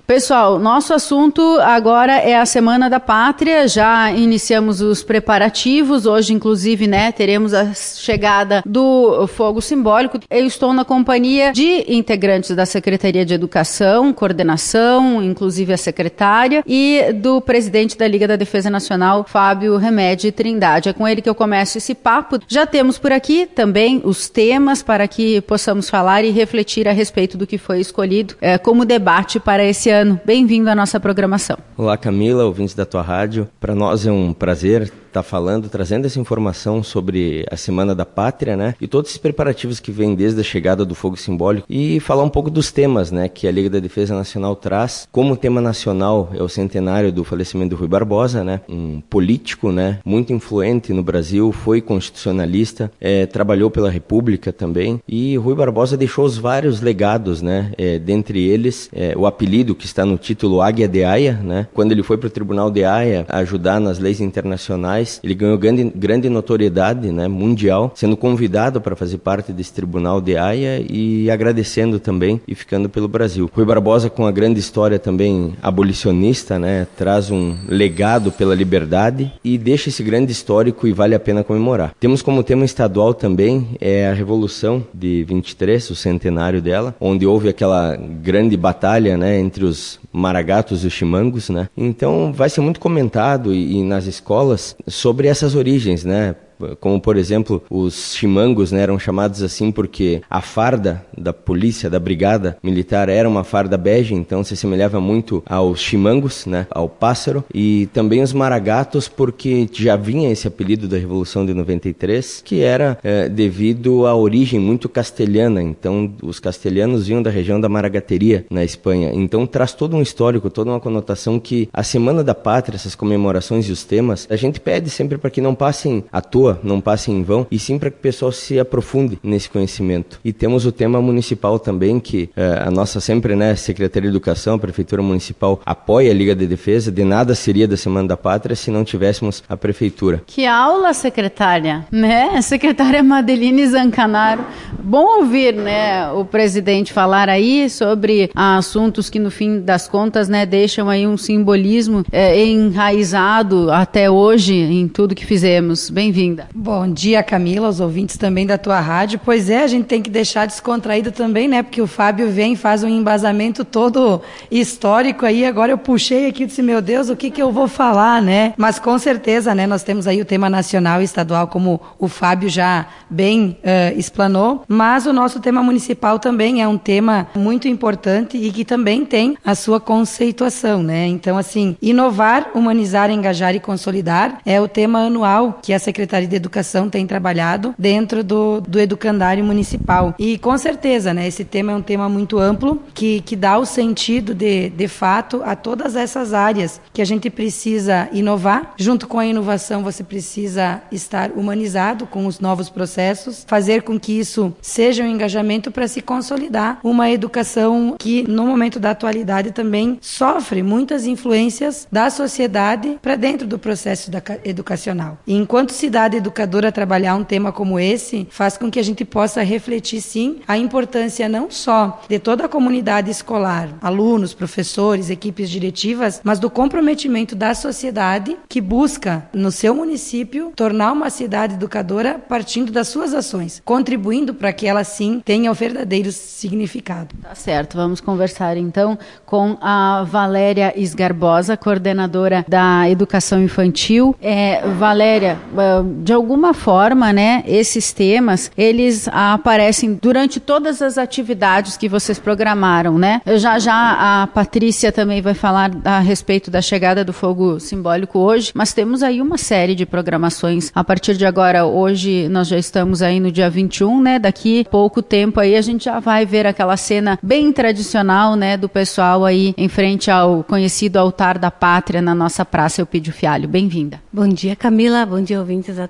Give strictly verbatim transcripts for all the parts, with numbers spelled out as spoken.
Pessoal, nosso assunto agora é a Semana da Pátria, já iniciamos os preparativos, hoje inclusive, né, teremos a chegada do fogo simbólico. Eu estou na companhia de integrantes da Secretaria de Educação, Coordenação, inclusive a secretária, e do presidente da Liga da Defesa Nacional, Fábio Remedi Trindade. É com ele que eu começo esse papo. Já temos por aqui também os temas para que possamos falar e refletir a respeito do que foi escolhido é, como debate para esse ano. Bem-vindo à nossa programação. Olá, Camila, ouvintes da tua rádio. Para nós é um prazer estar falando, trazendo essa informação sobre a Semana da Pátria, né? E todos esses preparativos que vêm desde a chegada do fogo simbólico e falar um pouco dos temas, né? Que a Liga da Defesa Nacional traz. Como tema nacional é o centenário do falecimento do Rui Barbosa, né? Um político, né? Muito influente no Brasil, foi constitucionalista, é, trabalhou pela República também. E Rui Barbosa deixou os vários legados, né? É, dentre eles, é, o apelido que está no título Águia de Haia, né? Quando ele foi para o Tribunal de Haia ajudar nas leis internacionais, ele ganhou grande, grande notoriedade, né, mundial, sendo convidado para fazer parte desse Tribunal de Haia e agradecendo também e ficando pelo Brasil. Rui Barbosa, com a grande história também abolicionista, né, traz um legado pela liberdade e deixa esse grande histórico e vale a pena comemorar. Temos como tema estadual também é a Revolução de vinte e três, o centenário dela, onde houve aquela grande batalha, né, entre os maragatos e os chimangos, né? Então vai ser muito comentado e, e nas escolas sobre essas origens, né? Como, por exemplo, os chimangos, né, eram chamados assim porque a farda da polícia, da brigada militar, era uma farda bege, então se assemelhava muito aos chimangos, né, ao pássaro, e também os maragatos porque já vinha esse apelido da Revolução de noventa e três, que era é, devido à origem muito castelhana, então os castelhanos vinham da região da Maragateria, na Espanha, então traz todo um histórico, toda uma conotação que a Semana da Pátria, essas comemorações e os temas, a gente pede sempre para que não passem à toa, não passe em vão, e sim para que o pessoal se aprofunde nesse conhecimento. E temos o tema municipal também, que eh, a nossa sempre, né, Secretaria de Educação, a Prefeitura Municipal apoia a Liga de Defesa, de nada seria da Semana da Pátria se não tivéssemos a Prefeitura. Que aula, secretária, né? Secretária Madeline Zancanaro. Bom ouvir, né, o presidente falar aí sobre assuntos que no fim das contas, né, deixam aí um simbolismo eh, enraizado até hoje em tudo que fizemos. Bem-vindo. Bom dia, Camila, os ouvintes também da tua rádio. Pois é, a gente tem que deixar descontraído também, né? Porque o Fábio vem, faz um embasamento todo histórico aí. Agora eu puxei aqui e disse, meu Deus, o que que eu vou falar, né? Mas com certeza, né? Nós temos aí o tema nacional e estadual, como o Fábio já bem uh, explanou. Mas o nosso tema municipal também é um tema muito importante e que também tem a sua conceituação, né? Então, assim, inovar, humanizar, engajar e consolidar é o tema anual que a Secretaria de Educação tem trabalhado dentro do, do educandário municipal. E com certeza, né, esse tema é um tema muito amplo que, que dá o sentido de, de fato a todas essas áreas que a gente precisa inovar. Junto com a inovação você precisa estar humanizado com os novos processos, fazer com que isso seja um engajamento para se consolidar uma educação que no momento da atualidade também sofre muitas influências da sociedade para dentro do processo da, educacional. E enquanto cidade educadora trabalhar um tema como esse faz com que a gente possa refletir sim a importância não só de toda a comunidade escolar, alunos, professores, equipes diretivas, mas do comprometimento da sociedade que busca no seu município tornar uma cidade educadora partindo das suas ações, contribuindo para que ela sim tenha o verdadeiro significado. Tá certo, vamos conversar então com a Valéria Esgarbosa, coordenadora da Educação Infantil. É, Valéria, de alguma forma, né, esses temas, eles aparecem durante todas as atividades que vocês programaram, né? Já já a Patrícia também vai falar a respeito da chegada do fogo simbólico hoje, mas temos aí uma série de programações a partir de agora. Hoje nós já estamos aí no dia vinte e um, né? Daqui pouco tempo aí a gente já vai ver aquela cena bem tradicional, né, do pessoal aí em frente ao conhecido altar da pátria na nossa praça Eupídio Fialho. Bem-vinda. Bom dia, Camila. Bom dia, ouvintes da tua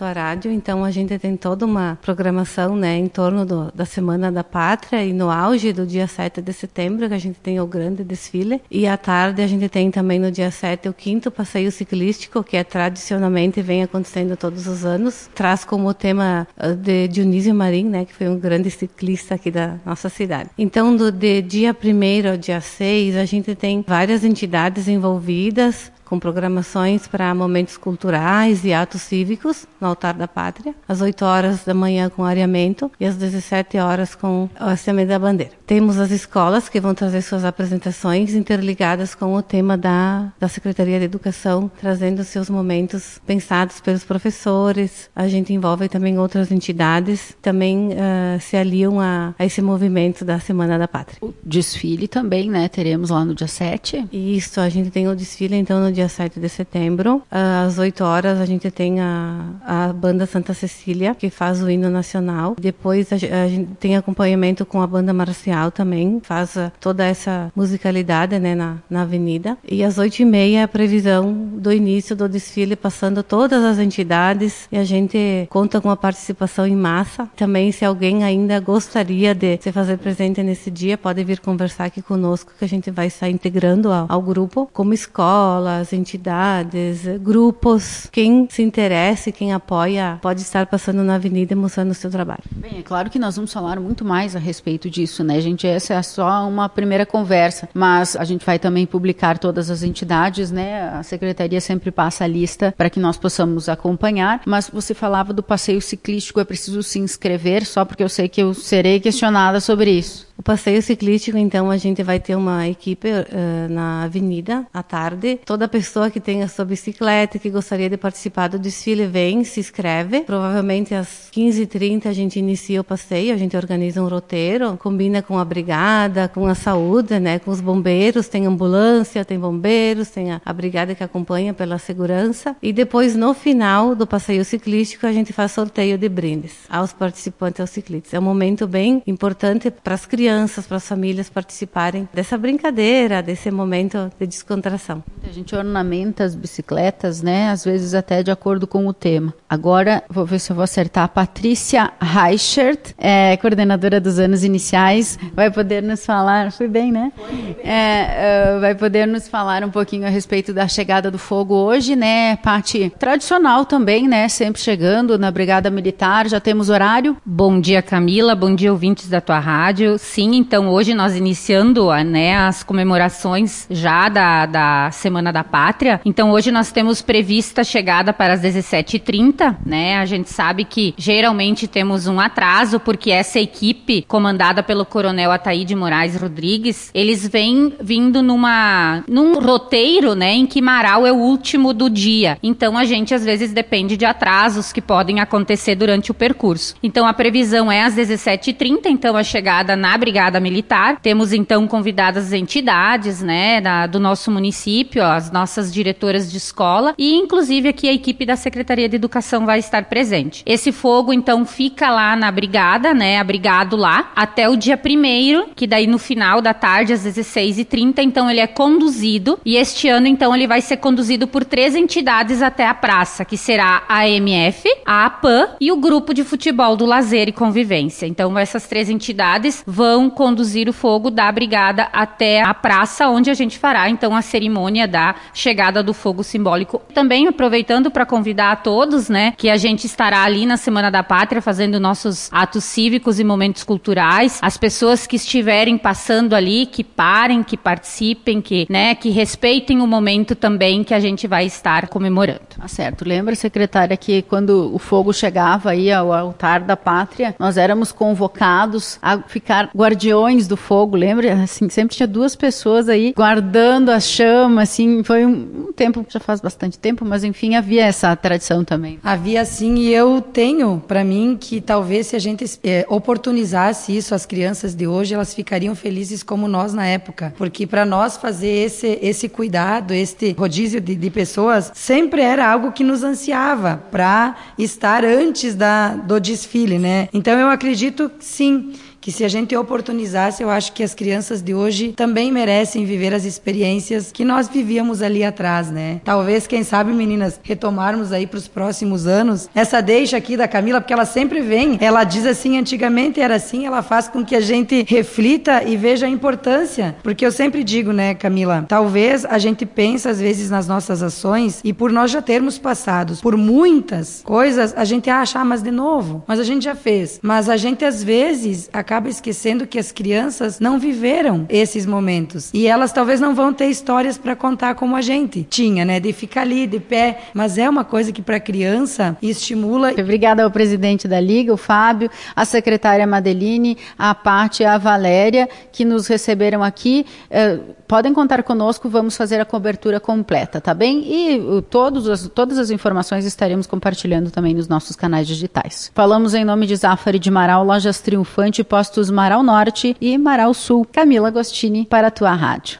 tua rádio, então a gente tem toda uma programação, né, em torno do, da Semana da Pátria, e no auge do dia sete de setembro, que a gente tem o grande desfile, e à tarde a gente tem também no dia sete o quinto passeio ciclístico, que é tradicionalmente vem acontecendo todos os anos, traz como tema de Dionísio Marim, né, que foi um grande ciclista aqui da nossa cidade. Então, do, de dia primeiro ao dia seis, a gente tem várias entidades envolvidas, com programações para momentos culturais e atos cívicos no Altar da Pátria, às oito horas da manhã com areamento e às dezessete horas com o hasteamento da bandeira. Temos as escolas que vão trazer suas apresentações interligadas com o tema da, da Secretaria de Educação, trazendo seus momentos pensados pelos professores. A gente envolve também outras entidades, também uh, se aliam a, a esse movimento da Semana da Pátria. O desfile também, né? Teremos lá no dia sete. Isso, a gente tem o desfile então no dia sete de setembro. Às oito horas a gente tem a, a banda Santa Cecília, que faz o hino nacional. Depois a, a gente tem acompanhamento com a banda marcial também, faz a, toda essa musicalidade, né, na, na avenida. E às oito e meia a previsão do início do desfile, passando todas as entidades, e a gente conta com a participação em massa. Também, se alguém ainda gostaria de se fazer presente nesse dia, pode vir conversar aqui conosco, que a gente vai estar integrando ao, ao grupo, como escolas, entidades, grupos. Quem se interessa, quem apoia, pode estar passando na avenida e mostrando o seu trabalho. Bem, é claro que nós vamos falar muito mais a respeito disso, né, gente? Essa é só uma primeira conversa, mas a gente vai também publicar todas as entidades, né? A Secretaria sempre passa a lista para que nós possamos acompanhar, mas você falava do passeio ciclístico, é preciso se inscrever, só porque eu sei que eu serei questionada sobre isso. O passeio ciclístico, então, a gente vai ter uma equipe uh, na avenida à tarde. Toda pessoa que tenha sua bicicleta, que gostaria de participar do desfile, vem, se inscreve. Provavelmente às quinze e trinta a gente inicia o passeio, a gente organiza um roteiro, combina com a brigada, com a saúde, né, com os bombeiros, tem ambulância, tem bombeiros, tem a, a brigada que acompanha pela segurança. E depois, no final do passeio ciclístico, a gente faz sorteio de brindes aos participantes, aos ciclistas. É um momento bem importante para as crianças, crianças, para as famílias participarem dessa brincadeira, desse momento de descontração. A gente ornamenta as bicicletas, né? Às vezes até de acordo com o tema. Agora, vou ver se eu vou acertar. A Patrícia Reichert, é, coordenadora dos anos iniciais, vai poder nos falar... Foi bem, né? É, uh, vai poder nos falar um pouquinho a respeito da chegada do fogo hoje, né? Pati, tradicional também, né? Sempre chegando na Brigada Militar. Já temos horário? Bom dia, Camila. Bom dia, ouvintes da tua rádio. Sim, então hoje nós iniciando, né, as comemorações já da, da Semana da Pátria. Então hoje nós temos prevista a chegada para as dezessete e trinta, né? A gente sabe que geralmente temos um atraso, porque essa equipe comandada pelo Coronel Ataíde Moraes Rodrigues, eles vêm vindo numa, num roteiro, né, em que Marau é o último do dia. Então a gente às vezes depende de atrasos que podem acontecer durante o percurso. Então a previsão é às dezessete e trinta, então a chegada na Brigada Militar. Temos então convidadas as entidades, né, da, do nosso município, as nossas diretoras de escola, e inclusive aqui a equipe da Secretaria de Educação vai estar presente. Esse fogo então fica lá na brigada, né, abrigado lá, até o dia primeiro, que daí no final da tarde, às dezesseis e trinta, então ele é conduzido, e este ano então ele vai ser conduzido por três entidades até a praça, que será a A M F, a APAN e o Grupo de Futebol do Lazer e Convivência. Então essas três entidades vão conduzir o fogo da brigada até a praça, onde a gente fará então a cerimônia da chegada do fogo simbólico. Também aproveitando para convidar a todos, né, que a gente estará ali na Semana da Pátria fazendo nossos atos cívicos e momentos culturais. As pessoas que estiverem passando ali, que parem, que participem, que, né, que respeitem o momento também que a gente vai estar comemorando. Ah, certo. Lembra, secretária, que quando o fogo chegava aí ao Altar da Pátria, nós éramos convocados a ficar guardiões do fogo, lembra? Assim, sempre tinha duas pessoas aí guardando a chama, assim, foi um, um tempo, já faz bastante tempo, mas enfim, havia essa tradição também. Havia sim, e eu tenho para mim que talvez se a gente é, oportunizasse isso, as crianças de hoje, elas ficariam felizes como nós na época, porque para nós fazer esse, esse cuidado, este rodízio de, de pessoas, sempre era algo que nos ansiava para estar antes da, do desfile, né? Então eu acredito sim, que se a gente oportunizasse, eu acho que as crianças de hoje também merecem viver as experiências que nós vivíamos ali atrás, né? Talvez, quem sabe, meninas, retomarmos aí para os próximos anos essa deixa aqui da Camila, porque ela sempre vem, ela diz assim, antigamente era assim, ela faz com que a gente reflita e veja a importância, porque eu sempre digo, né, Camila, talvez a gente pense às vezes nas nossas ações e por nós já termos passado por muitas coisas, a gente acha, ah, mas de novo, mas a gente já fez, mas a gente às vezes acaba esquecendo que as crianças não viveram esses momentos e elas talvez não vão ter histórias para contar como a gente tinha, né, de ficar ali de pé, mas é uma coisa que para criança estimula. Obrigada ao presidente da Liga, o Fábio, a secretária Madeline, a Pátia e a Valéria, que nos receberam aqui. Eh, podem contar conosco, vamos fazer a cobertura completa, tá bem? E uh, todos as, todas as informações estaremos compartilhando também nos nossos canais digitais. Falamos em nome de Zafari de Marau, Lojas Triunfante, Postos Marau Norte e Marau Sul. Camila Agostini para a Tua Rádio.